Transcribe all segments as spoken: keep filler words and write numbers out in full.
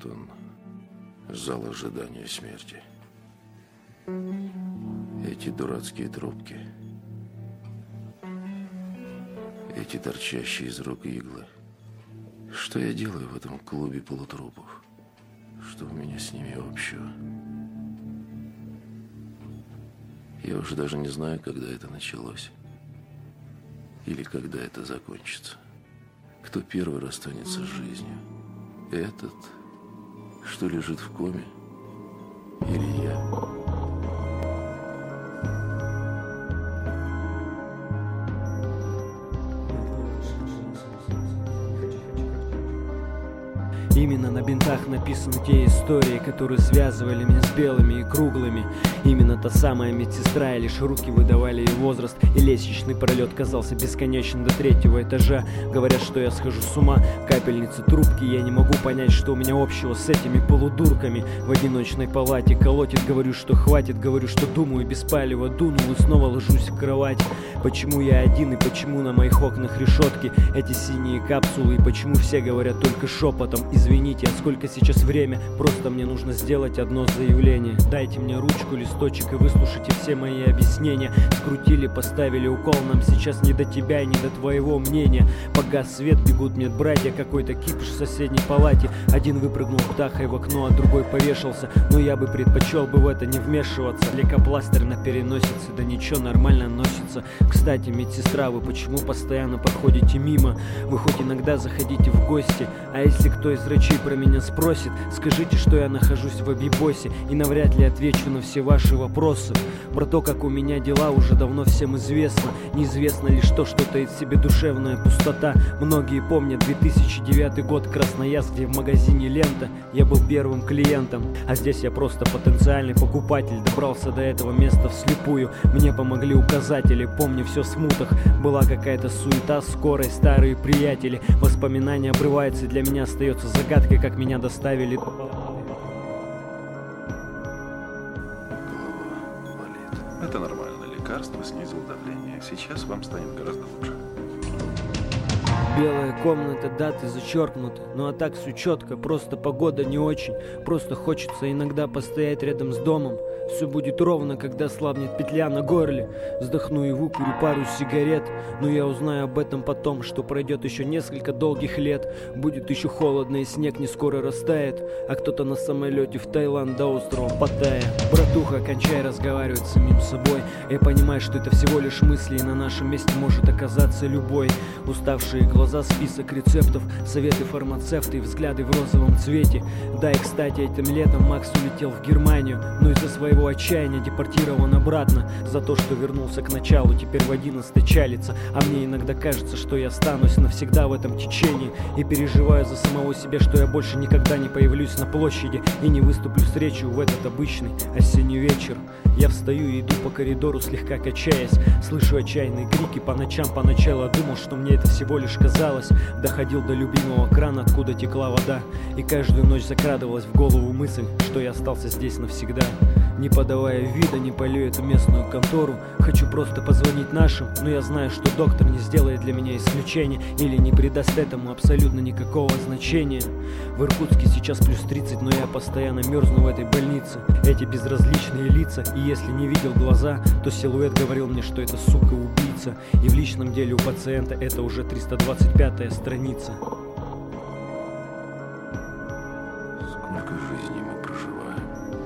Вот он, зал ожидания смерти. Эти дурацкие трубки. Эти торчащие из рук иглы. Что я делаю в этом клубе полутрупов? Что у меня с ними общего? Я уже даже не знаю, когда это началось. Или когда это закончится. Кто первый расстанется с жизнью? Этот, что лежит в коме? Или я? Именно на бинтах написаны те истории, которые связывали меня с белыми и круглыми. Именно та самая медсестра, и лишь руки выдавали ее возраст. И лестничный пролет казался бесконечным до третьего этажа. Говорят, что я схожу с ума, капельницы, трубки. Я не могу понять, что у меня общего с этими полудурками. В одиночной палате колотит, говорю, что хватит. Говорю, что думаю, без палева дунул и снова ложусь в кровать. Почему я один и почему на моих окнах решетки? Эти синие капсулы, и почему все говорят только шепотом? Извините, а сколько сейчас время? Просто мне нужно сделать одно заявление. Дайте мне ручку, листочек и выслушайте все мои объяснения. Скрутили, поставили укол, нам сейчас не до тебя и не до твоего мнения. Погас свет, бегут медбратья, какой-то кипиш в соседней палате. Один выпрыгнул птахой в окно, а другой повешался. Но я бы предпочел бы в это не вмешиваться. Лейкопластырь на переносице, да ничего, нормально носится. Кстати, медсестра, вы почему постоянно проходите мимо? Вы хоть иногда заходите в гости, а если кто из врачей про меня спросит, скажите, что я нахожусь в обибосе, и навряд ли отвечу на все ваши вопросы. Про то, как у меня дела, уже давно всем известно. Неизвестно лишь то, что таит в себе душевная пустота. Многие помнят две тысячи девятый год, Красноярск, где в магазине «Лента» я был первым клиентом. А здесь я просто потенциальный покупатель, добрался до этого места вслепую. Мне помогли указатели, помню все в смутах. Была какая-то суета, скорость, старые приятели. Воспоминания обрываются, для меня остается загадкой, как меня доставили. Это нормально, лекарство снизило давление. Сейчас вам станет гораздо лучше. Белая комната, даты зачеркнуты. Ну а так все четко, просто погода не очень. Просто хочется иногда постоять рядом с домом. Все будет ровно, когда слабнет петля на горле. Вздохну и выкурю пару сигарет. Но я узнаю об этом потом, что пройдет еще несколько долгих лет. Будет еще холодно и снег не скоро растает. А кто-то на самолете в Таиланд до острова Паттайя. Братуха, кончай разговаривать с самим собой. Я понимаю, что это всего лишь мысли, и на нашем месте может оказаться любой. Уставшие глаза, список рецептов, советы фармацевта и взгляды в розовом цвете. Да и кстати, этим летом Макс улетел в Германию, но из-за своего отчаяния депортирован обратно. За то, что вернулся к началу, теперь в одиннадцатой чалится. А мне иногда кажется, что я останусь навсегда в этом течении. И переживаю за самого себя, что я больше никогда не появлюсь на площади и не выступлю с речью в этот обычный осенний вечер. Я встаю и иду по коридору, слегка качаясь. Слышу отчаянные крики по ночам. Поначалу думал, что мне это всего лишь казалось. Доходил до любимого крана, откуда текла вода. И каждую ночь закрадывалась в голову мысль, что я остался здесь навсегда. Не подавая вида, не полю эту местную контору. Хочу просто позвонить нашим, но я знаю, что доктор не сделает для меня исключения или не придаст этому абсолютно никакого значения. В Иркутске сейчас плюс тридцать, но я постоянно мерзну в этой больнице. Эти безразличные лица, и если не видел глаза, то силуэт говорил мне, что это сука убийца. И в личном деле у пациента это уже триста двадцать пятая страница. Сколько жизней мы проживаем,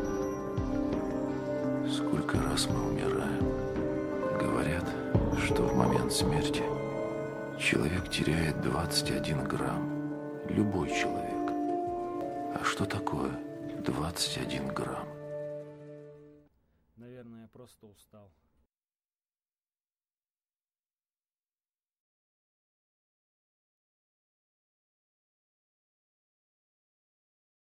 сколько раз мы умираем. Говорят, что в момент смерти человек теряет двадцать один грамм. Любой человек. А что такое двадцать один грамм? Наверное, я просто устал.